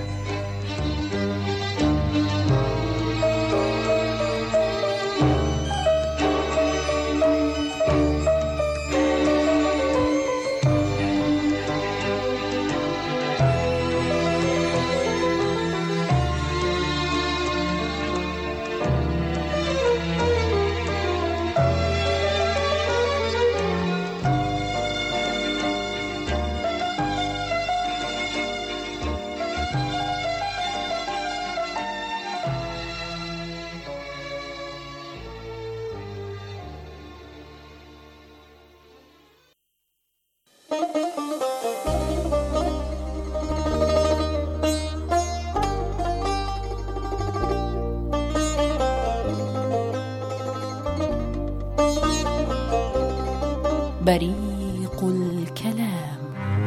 بريق الكلام.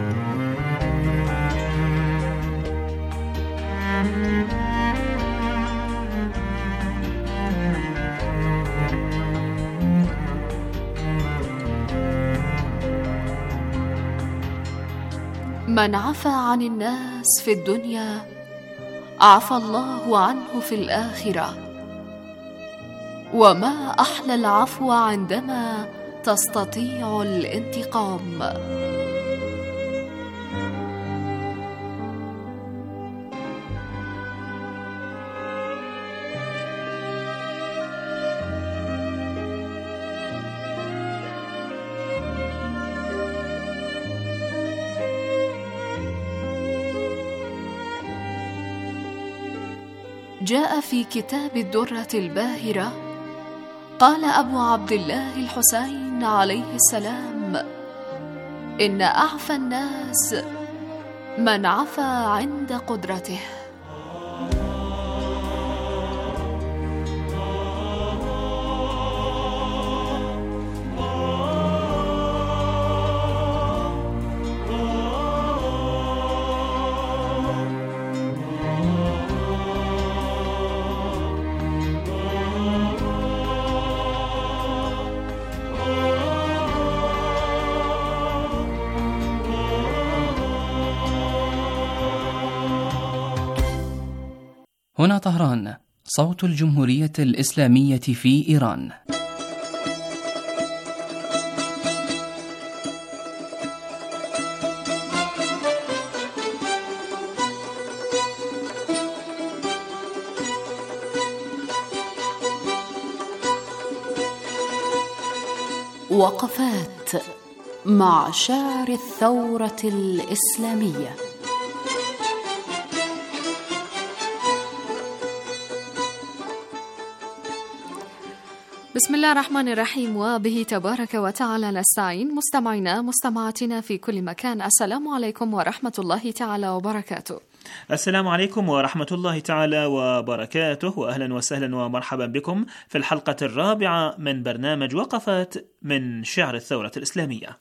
من عفى عن الناس في الدنيا عفى الله عنه في الآخرة، وما أحلى العفو عندما تستطيع الانتقام. جاء في كتاب الدرة الباهرة، قال أبو عبد الله الحسين عليه السلام: إن أعفى الناس من عفى عند قدرته.
هنا طهران، صوت الجمهورية الإسلامية في إيران.
وقفات مع شاعر الثورة الإسلامية. بسم الله الرحمن الرحيم، وبه تبارك وتعالى نستعين. مستمعينا مستمعاتنا في كل مكان، السلام عليكم ورحمة الله تعالى وبركاته.
السلام عليكم ورحمة الله تعالى وبركاته، وأهلا وسهلا ومرحبا بكم في الحلقة الرابعة من برنامج وقفات من شعر الثورة الإسلامية.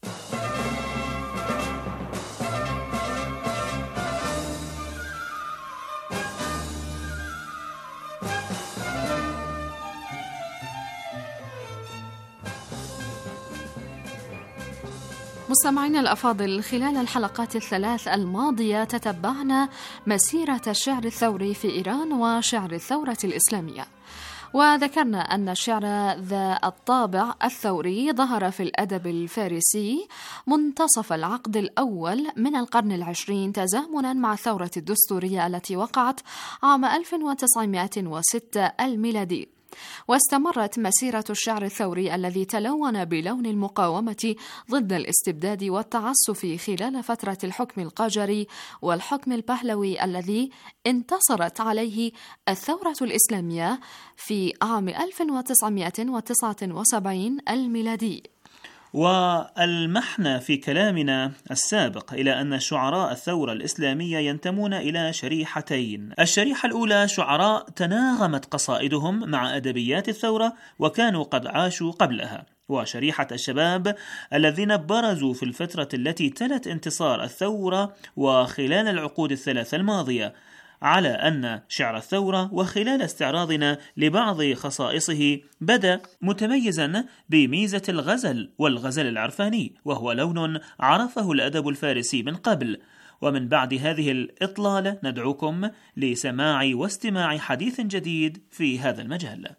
مستمعينا الأفاضل، خلال الحلقات الثلاث الماضية تتبعنا مسيرة الشعر الثوري في إيران وشعر الثورة الإسلامية، وذكرنا أن الشعر ذا الطابع الثوري ظهر في الأدب الفارسي منتصف العقد الأول من القرن العشرين تزامنا مع الثورة الدستورية التي وقعت عام ألف وتسعمائة وستة الميلادي. واستمرت مسيرة الشعر الثوري الذي تلون بلون المقاومة ضد الاستبداد والتعسف خلال فترة الحكم القاجري والحكم البهلوي الذي انتصرت عليه الثورة الإسلامية في عام ألف وتسعمائة وتسعة وسبعين الميلادي.
والمحن في كلامنا السابق إلى أن شعراء الثورة الإسلامية ينتمون إلى شريحتين. الشريحة الأولى شعراء تناغمت قصائدهم مع أدبيات الثورة وكانوا قد عاشوا قبلها، وشريحة الشباب الذين برزوا في الفترة التي تلت انتصار الثورة وخلال العقود الثلاثة الماضية، على أن شعر الثورة وخلال استعراضنا لبعض خصائصه بدا متميزا بميزة الغزل والغزل العرفاني، وهو لون عرفه الأدب الفارسي من قبل. ومن بعد هذه الإطلالة ندعوكم لسماع واستماع حديث جديد في هذا المجال.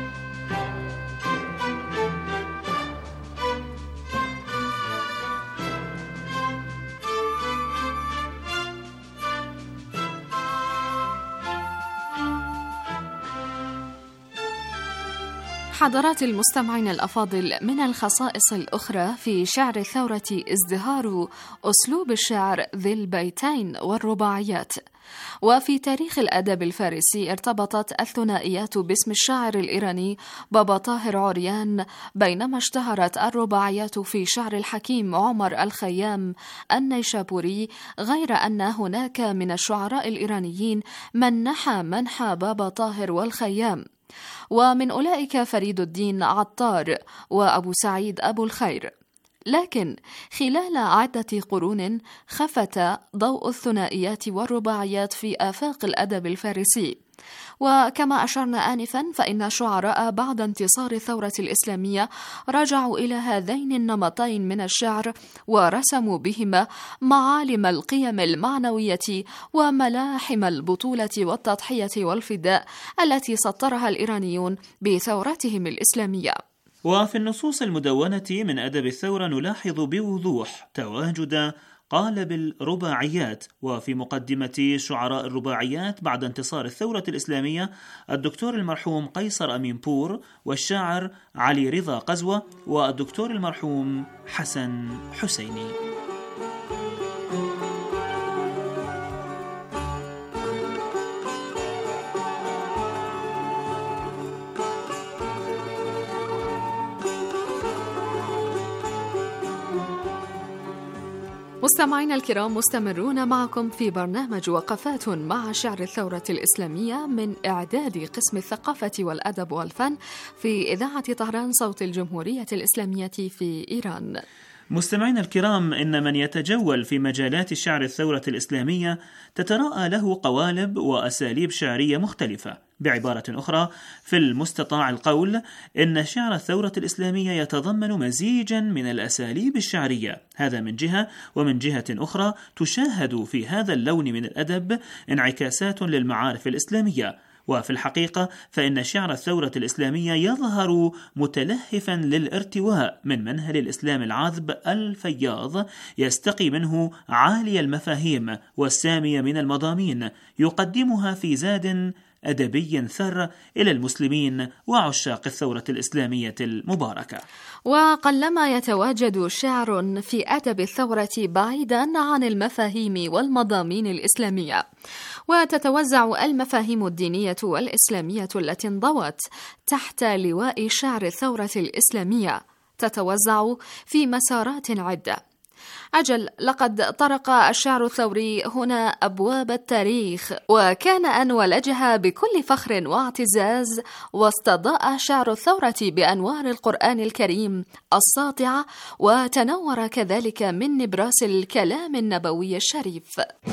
حضرات المستمعين الأفاضل، من الخصائص الأخرى في شعر الثورة ازدهار أسلوب الشعر ذي البيتين والرباعيات. وفي تاريخ الأدب الفارسي ارتبطت الثنائيات باسم الشاعر الإيراني بابا طاهر عريان، بينما اشتهرت الرباعيات في شعر الحكيم عمر الخيام النيشابوري، غير أن هناك من الشعراء الإيرانيين من نحى منحى بابا طاهر والخيام، ومن أولئك فريد الدين عطار وأبو سعيد أبو الخير. لكن خلال عدة قرون خفت ضوء الثنائيات والرباعيات في آفاق الأدب الفارسي. وكما أشرنا آنفا، فإن شعراء بعد انتصار الثورة الإسلامية رجعوا إلى هذين النمطين من الشعر ورسموا بهما معالم القيم المعنوية وملاحم البطولة والتضحية والفداء التي سطرها الإيرانيون بثورتهم الإسلامية.
وفي النصوص المدونة من أدب الثورة نلاحظ بوضوح تواجد قالب الرباعيات. وفي مقدمة شعراء الرباعيات بعد انتصار الثورة الإسلامية الدكتور المرحوم قيصر أمين بور، والشاعر علي رضا قزوة، والدكتور المرحوم حسن حسيني.
مستمعينا الكرام، مستمرون معكم في برنامج وقفات مع شعر الثورة الإسلامية من إعداد قسم الثقافة والأدب والفن في إذاعة طهران صوت الجمهورية الإسلامية في إيران.
مستمعينا الكرام، إن من يتجول في مجالات شعر الثورة الإسلامية تتراءى له قوالب وأساليب شعرية مختلفة. بعبارة أخرى، في المستطاع القول إن شعر الثورة الإسلامية يتضمن مزيجا من الأساليب الشعرية، هذا من جهة، ومن جهة أخرى تشاهد في هذا اللون من الأدب انعكاسات للمعارف الإسلامية، وفي الحقيقة فإن شعر الثورة الإسلامية يظهر متلهفا للارتواء من منهل الإسلام العذب الفياض، يستقي منه عالي المفاهيم والسامية من المضامين، يقدمها في زاد أدبي ثر إلى المسلمين وعشاق الثورة الإسلامية المباركة.
وقلما يتواجد شعر في أدب الثورة بعيدا عن المفاهيم والمضامين الإسلامية، وتتوزع المفاهيم الدينية والإسلامية التي انضوت تحت لواء شعر الثورة الإسلامية تتوزع في مسارات عدة. أجل، لقد طرق الشعر الثوري هنا أبواب التاريخ، وكان أن ولجها بكل فخر واعتزاز، واستضاء شعر الثورة بأنوار القرآن الكريم الساطعة، وتنور كذلك من نبراس الكلام النبوي الشريف.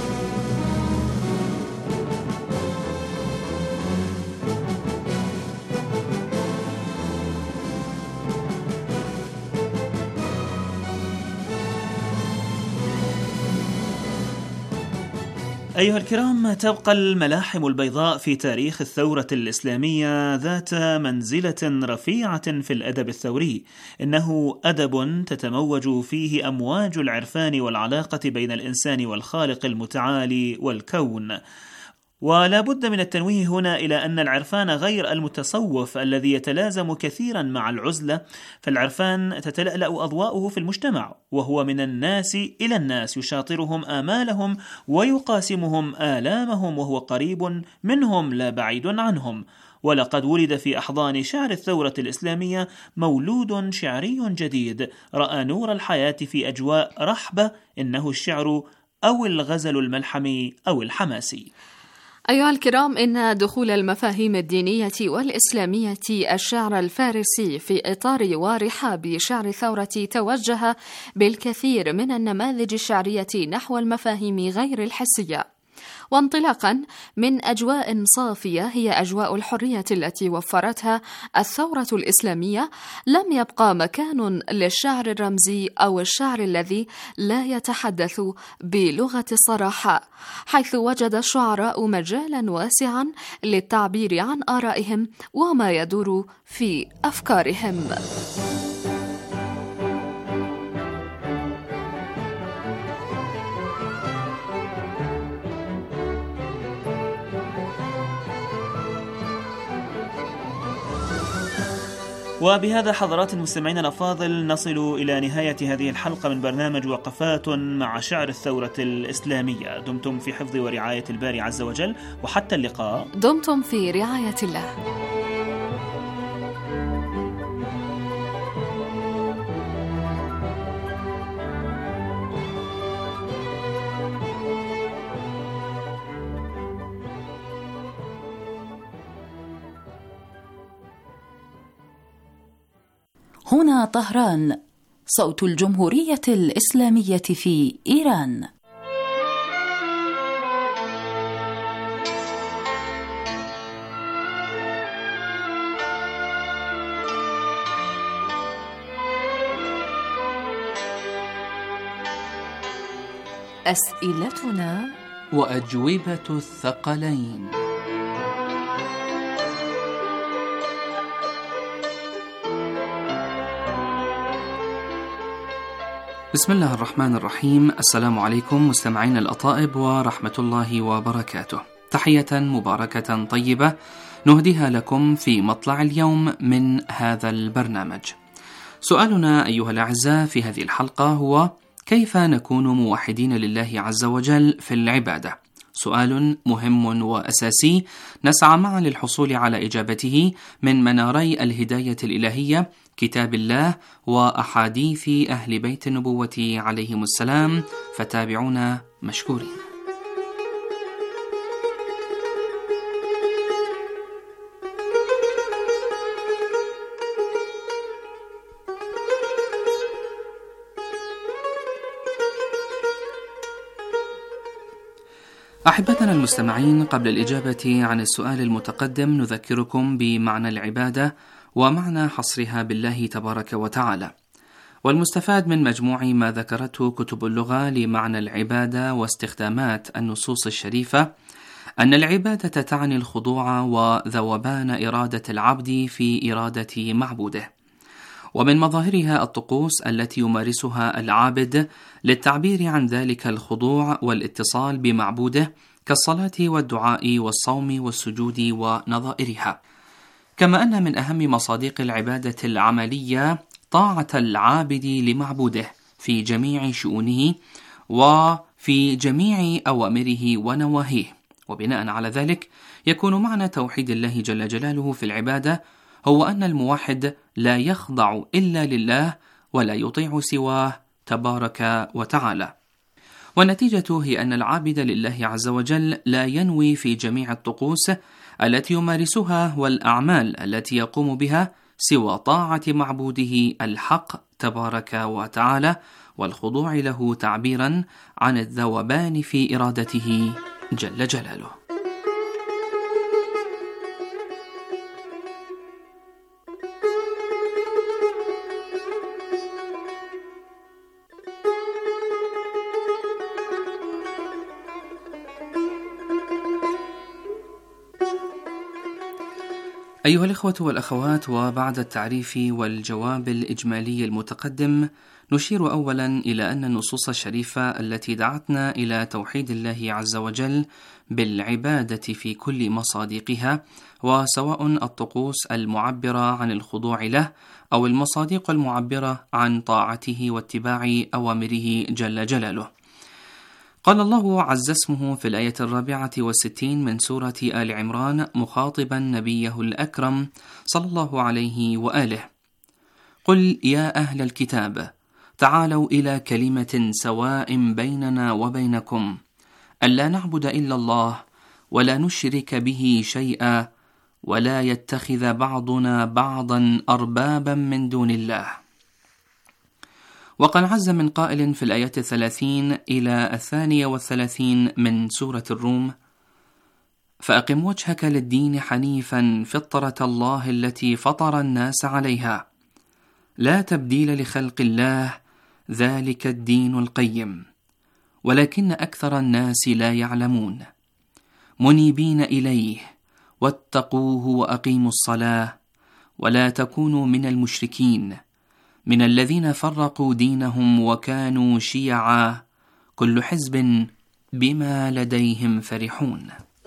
أيها الكرام، تبقى الملاحم البيضاء في تاريخ الثورة الإسلامية ذات منزلة رفيعة في الأدب الثوري. إنه أدب تتموج فيه أمواج العرفان والعلاقة بين الإنسان والخالق المتعالي والكون. ولا بد من التنويه هنا إلى أن العرفان غير المتصوف الذي يتلازم كثيرا مع العزلة، فالعرفان تتلألأ أضواؤه في المجتمع، وهو من الناس إلى الناس، يشاطرهم آمالهم ويقاسمهم آلامهم، وهو قريب منهم لا بعيد عنهم. ولقد ولد في أحضان شعر الثورة الإسلامية مولود شعري جديد رأى نور الحياة في أجواء رحبة، إنه الشعر أو الغزل الملحمي أو الحماسي.
أيها الكرام، إن دخول المفاهيم الدينية والإسلامية الشعر الفارسي في إطار ورحاب شعر الثورة توجه بالكثير من النماذج الشعرية نحو المفاهيم غير الحسية، وانطلاقا من أجواء صافية هي أجواء الحرية التي وفرتها الثورة الإسلامية، لم يبقى مكان للشعر الرمزي أو الشعر الذي لا يتحدث بلغة الصراحة، حيث وجد الشعراء مجالا واسعا للتعبير عن آرائهم وما يدور في أفكارهم.
وبهذا حضرات المستمعين الأفاضل نصل إلى نهاية هذه الحلقة من برنامج وقفات مع شعر الثورة الإسلامية. دمتم في حفظ ورعاية الباري عز وجل، وحتى اللقاء.
دمتم في رعاية الله.
هنا طهران، صوت الجمهورية الإسلامية في إيران.
أسئلتنا
وأجوبة الثقلين. بسم الله الرحمن الرحيم. السلام عليكم مستمعين الأطائب ورحمة الله وبركاته. تحية مباركة طيبة نهديها لكم في مطلع اليوم من هذا البرنامج. سؤالنا أيها الأعزاء في هذه الحلقة هو: كيف نكون موحدين لله عز وجل في العبادة؟ سؤال مهم وأساسي نسعى معا للحصول على إجابته من مناري الهداية الإلهية، كتاب الله وأحاديث أهل بيت النبوة عليهم السلام، فتابعونا مشكورين. أحبتنا المستمعين، قبل الإجابة عن السؤال المتقدم نذكركم بمعنى العبادة ومعنى حصرها بالله تبارك وتعالى. والمستفاد من مجموع ما ذكرته كتب اللغة لمعنى العبادة واستخدامات النصوص الشريفة أن العبادة تعني الخضوع وذوبان إرادة العبد في إرادة معبوده، ومن مظاهرها الطقوس التي يمارسها العابد للتعبير عن ذلك الخضوع والاتصال بمعبوده، كالصلاة والدعاء والصوم والسجود ونظائرها. كما أن من أهم مصادق العبادة العملية طاعة العابد لمعبوده في جميع شؤونه وفي جميع أوامره ونواهيه. وبناء على ذلك يكون معنى توحيد الله جل جلاله في العبادة هو أن الموحد لا يخضع إلا لله ولا يطيع سواه تبارك وتعالى. والنتيجة هي أن العابد لله عز وجل لا ينوي في جميع الطقوس التي يمارسها والأعمال التي يقوم بها سوى طاعة معبوده الحق تبارك وتعالى والخضوع له تعبيرا عن الذوبان في إرادته جل جلاله. أيها الإخوة والأخوات، وبعد التعريف والجواب الإجمالي المتقدم، نشير أولا إلى أن النصوص الشريفة التي دعتنا إلى توحيد الله عز وجل بالعبادة في كل مصادقها، وسواء الطقوس المعبرة عن الخضوع له أو المصادق المعبرة عن طاعته واتباع أوامره جل جلاله. قال الله عز اسمه في الآية الرابعة والستين من سورة آل عمران مخاطبا نبيه الأكرم صلى الله عليه وآله: قل يا أهل الكتاب تعالوا إلى كلمة سواء بيننا وبينكم ألا نعبد إلا الله ولا نشرك به شيئا ولا يتخذ بعضنا بعضا أربابا من دون الله. وقد عز من قائل في الآية الثلاثين إلى الثانية والثلاثين من سورة الروم: فأقم وجهك للدين حنيفا فطرة الله التي فطر الناس عليها لا تبديل لخلق الله ذلك الدين القيم ولكن أكثر الناس لا يعلمون منيبين إليه واتقوه وأقيموا الصلاة ولا تكونوا من المشركين من الذين فرقوا دينهم وكانوا شيعا كل حزب بما لديهم فرحون.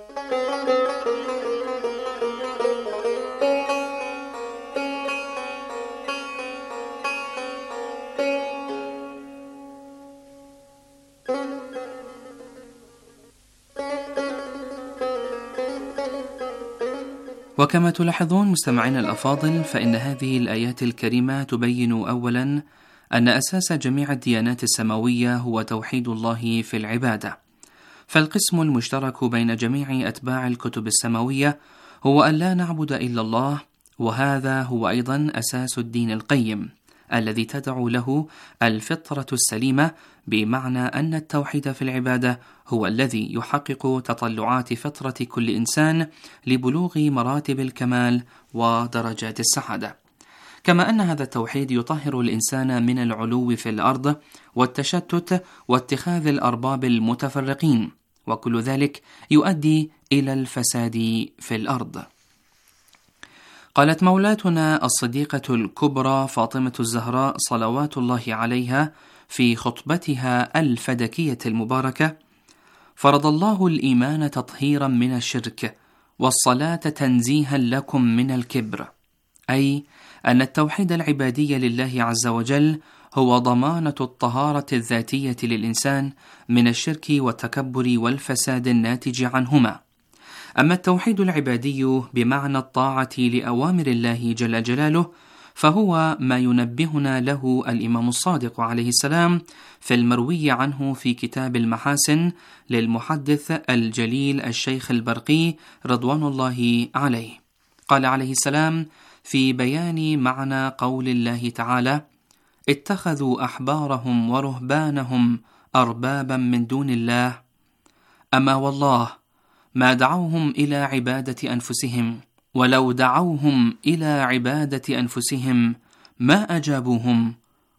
وكما تلاحظون مستمعين الأفاضل، فإن هذه الآيات الكريمة تبين أولا أن أساس جميع الديانات السماوية هو توحيد الله في العبادة، فالقسم المشترك بين جميع أتباع الكتب السماوية هو أن لا نعبد إلا الله، وهذا هو أيضا أساس الدين القيم الذي تدعو له الفطرة السليمة، بمعنى أن التوحيد في العبادة هو الذي يحقق تطلعات فطرة كل إنسان لبلوغ مراتب الكمال ودرجات السعادة. كما أن هذا التوحيد يطهر الإنسان من العلو في الأرض والتشتت واتخاذ الأرباب المتفرقين، وكل ذلك يؤدي إلى الفساد في الأرض. قالت مولاتنا الصديقة الكبرى فاطمة الزهراء صلوات الله عليها في خطبتها الفدكية المباركة: فرض الله الإيمان تطهيرا من الشرك والصلاة تنزيها لكم من الكبر، أي أن التوحيد العبادي لله عز وجل هو ضمانة الطهارة الذاتية للإنسان من الشرك والتكبر والفساد الناتج عنهما. أما التوحيد العبادي بمعنى الطاعة لأوامر الله جل جلاله فهو ما ينبهنا له الإمام الصادق عليه السلام في المروي عنه في كتاب المحاسن للمحدث الجليل الشيخ البرقي رضوان الله عليه. قال عليه السلام في بيان معنى قول الله تعالى: اتخذوا أحبارهم ورهبانهم أربابا من دون الله، أما والله ما دعوهم إلى عبادة أنفسهم، ولو دعوهم إلى عبادة أنفسهم ما أجابوهم،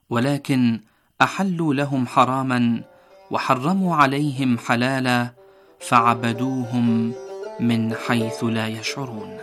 ولكن أحلوا لهم حراما وحرموا عليهم حلالا، فعبدوهم من حيث لا يشعرون.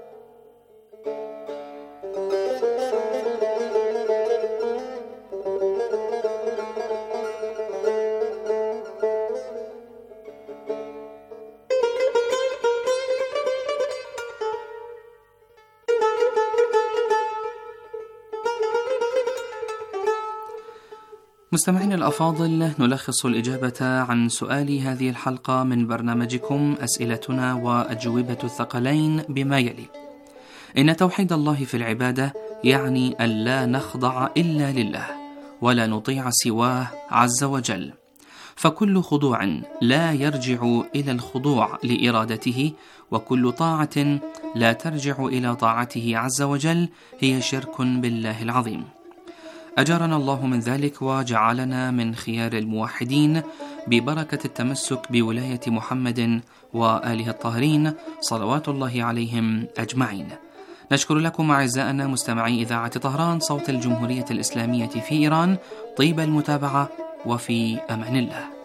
مستمعينا الأفاضل، نلخص الإجابة عن سؤال هذه الحلقة من برنامجكم أسئلتنا وأجوبة الثقلين بما يلي: إن توحيد الله في العبادة يعني أن لا نخضع إلا لله ولا نطيع سواه عز وجل، فكل خضوع لا يرجع إلى الخضوع لإرادته، وكل طاعة لا ترجع إلى طاعته عز وجل هي شرك بالله العظيم. أجارنا الله من ذلك وجعلنا من خيار الموحدين ببركة التمسك بولاية محمد وآله الطاهرين صلوات الله عليهم أجمعين. نشكر لكم أعزائنا مستمعي إذاعة طهران صوت الجمهورية الإسلامية في إيران طيب المتابعة، وفي أمان الله.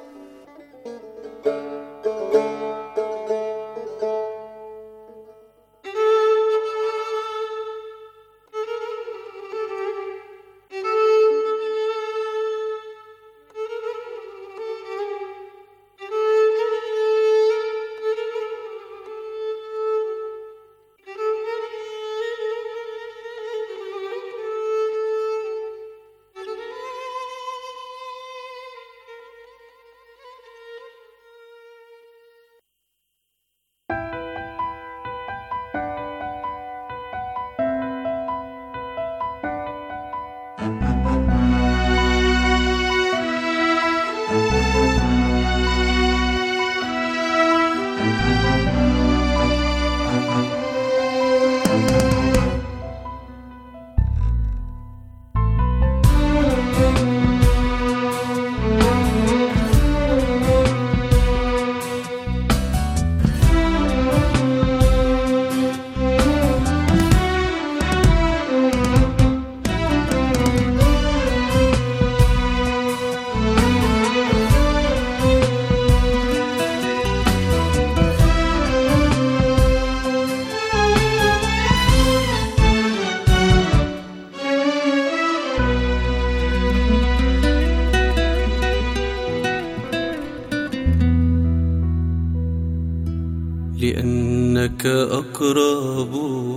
لأنك أقرب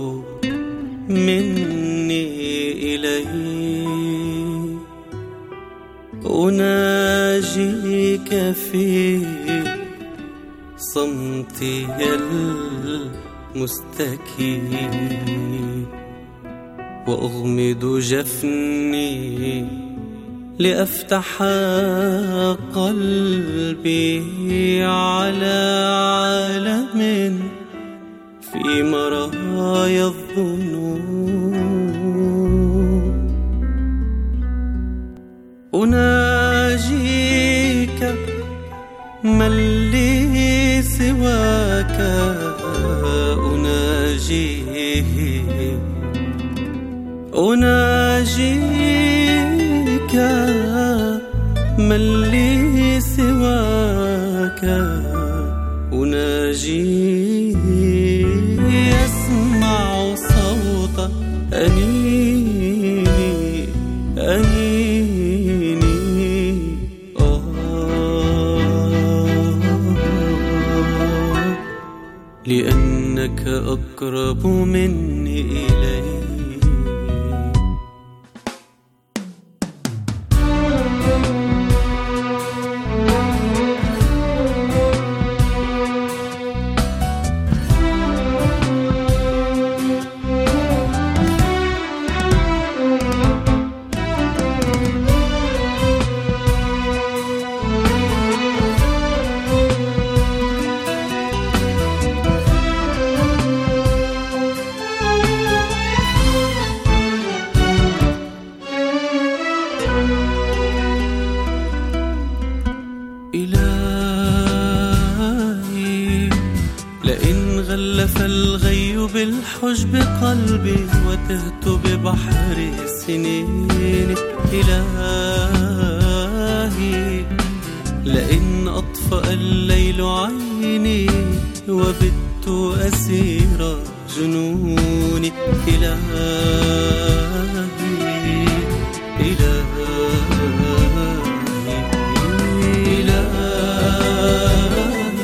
مني إليه، أناجيك في صمتي المستكي، وأغمض جفني لأفتح قلبي على عالم في مرايا الظنون. أناجيك من لي سواك، أناجيك أناجيك من لي سواك، أناجي يسمع صوت أنيني أنيني آه، لأنك أقرب مني إليه. فالغي بالحجب قلبي وتهت ببحر السنين. إلهي لئن أطفى أطفأ الليل عيني وبت أسير جنوني إلى